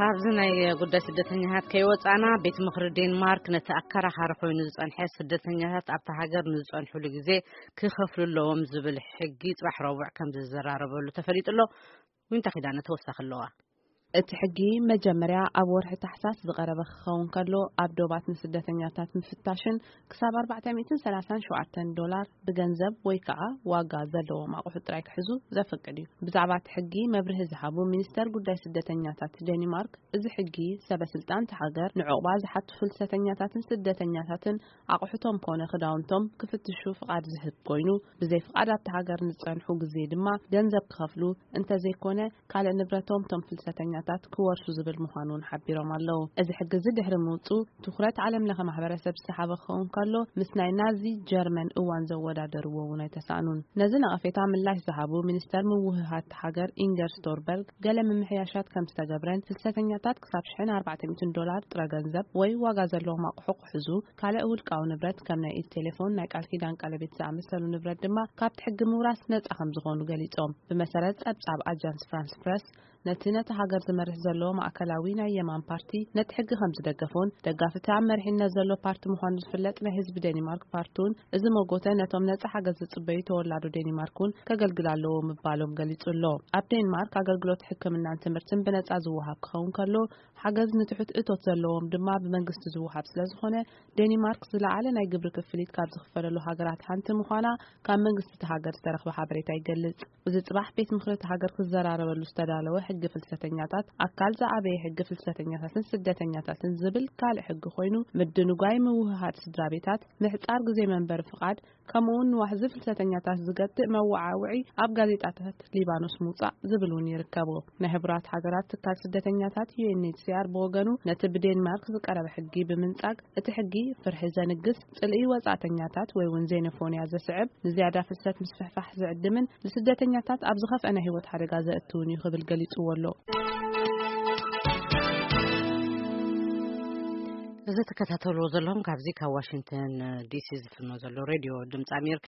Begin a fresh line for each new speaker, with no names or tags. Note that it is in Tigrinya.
ካብዝናይ ጉዳይ ስደተኛታት ከይወጻና ቤት ምክሪ ዴንማርክ ነቲ ኣከራኻሪ ኮይኑ ዝጸንሐ ስደተኛታት ኣብታ ሃገር ንዝጸንሑሉ ግዜ ክኸፍሉለዎም ዝብል ሕጊ ጽባሕ ረቡዕ ከም ዝዘራረበሉ ተፈሊጡሎ ወንታ ኺዳነ ተወሳኺ ኣለዋ
እቲ ሕጊ መጀመርያ ኣብ ወርሒ ታሕሳስ ዝቐረበ ክኸውን ከሎ ኣብ ዶባት ስደተኛታት ምፍታሽን ክሳብ $437 ብገንዘብ ወይ ከዓ ዋጋ ዘለዎም ኣቑሑት ጥራይ ክሕዙ ዘፈቅድ እዩ። ብዛዕባ እቲ ሕጊ መብርሂ ዝሃቡ ሚኒስተር ጉዳይ ስደተኛታት ዴንማርክ እዚ ሕጊ ሰበስልጣን ሃገር ንዕቁባ ዝሓቱ ፍልሰተኛታትን ስደተኛታትን ኣቑሑቶም ኮነ ክዳውንቶም ክፍትሹ ፍቃድ ዝህብ ኮይኑ ብዘይ ፍቃድ ኣብቲ ሃገር ንጸንሑ ግዜ ድማ ገንዘብ ክኸፍሉ እንተዘይኮነ ካልእ ንብረቶም ቶም ፍልሰተኛ ክወርሱ ዝብል ምዃኑን ሓቢሮም ኣለዉ። እዚ ሕጊ ድሕሪ ምውጽኡ ትኹረት ዓለም ለኸ ማሕበረሰብ ዝሰሓበ ክኸውን ከሎ ምስ ናይ ናዚ ጀርመን እዋን ዘወዳደርዎ እውን ኣይተሳእኑን። ነዚ ነቐፌታ ምላሽ ዝሃቡ ሚኒስተር ምውህሃት ሃገር ኢንገር ስቶርበርግ ገለ ምምሕያሻት ከም ዝተገብረን ፍልሰተኛታት ክሳብ $400 ጥረ ገንዘብ ወይ ዋጋ ዘለዎም ኣቑሑ ክሕዙ ካልእ ውልቃዊ ንብረት ከም ናይ ኢድ ቴሌፎን ናይ ቃል ኪዳን ቀለቤት ዝኣመሰሉ ንብረት ድማ ካብቲ ሕጊ ምውራስ ነጻ ከም ዝኾኑ ገሊጾም። ብመሰረት ጸብጻብ ኣጃንስ ፍራንስ ፕረስ ነቲ ሃገር ዝመርሕ ዘሎ ማእከላዊ ናይ የማን ፓርቲ ነቲ ሕጊ ከም ዝደገፉን ደጋፍቲ ኣብ መሪሕነት ዘሎ ፓርቲ ምዃኑ ዝፍለጥ ናይ ህዝቢ ዴንማርክ ፓርቲን እዚ መጎተ ነቶም ነጻ ሓገዝ ዝጽበዩ ተወላዱ ዴንማርክን ከገልግል ኣለዎ ምባሎም ገሊጹሎ። ኣብ ዴንማርክ ኣገልግሎት ሕክምናን ትምህርትን ብነጻ ዝወሃብ ክኸውን ከሎ ሓገዝ ንትሑት እቶት ዘለዎም ድማ ብመንግስቲ ዝወሃብ ስለዝኾነ ዴንማርክ ዝለዓለ ናይ ግብሪ ክፍሊት ካብ ዝኽፈለሉ ሃገራት ሓንቲ ምዃና ካብ መንግስቲ ሃገር ዝተረኽበ ሓበሬታ ይገልጽ። እዚ ጽባሕ ቤት ምክሪ ሃገር ክዘራረበሉ ዝተዳለወ ሕጊ ፍልሰተኛታት ኣካል ዝዓበየ ሕጊ ፍልሰተኛታትን ስደተኛታትን ዝብል ካልእ ሕጊ ኮይኑ ምድንጓይ ምውህሃድ ስድራቤታት ምሕጻር ግዜ መንበሪ ፍቃድ ከምኡውን ንዋሕዚ ፍልሰተኛታት ዝገድእ መወዓውዒ ኣብ ጋዜጣታት ሊባኖስ ምውጻእ ዝብሉን ይርከቡ። ናይ ሕብራት ሃገራት ትካል ስደተኛታት UNHCR ብወገኑ ነቲ ብዴንማርክ ዝቀረበ ሕጊ ብምንጻግ እቲ ሕጊ ፍርሒ ዘንግስ ጽልኢ ወጻእተኛታት ወይ እውን ዜኖፎንያ ዘስዕብ ንዝያዳ ፍልሰት ምስፍሕፋሕ ዝዕድምን ንስደተኛታት ኣብ ዝኸፍአነ ህይወት ሓደጋ ዘእትውን ይኽብል ገሊጽዎ ኣሎ።
እዚ ተከታተልዎ ዘለኹም ካብዚ ካብ ዋሽንግተን ዲሲ ዝፍኖ ዘሎ ሬድዮ ድምፂ ኣሜሪካ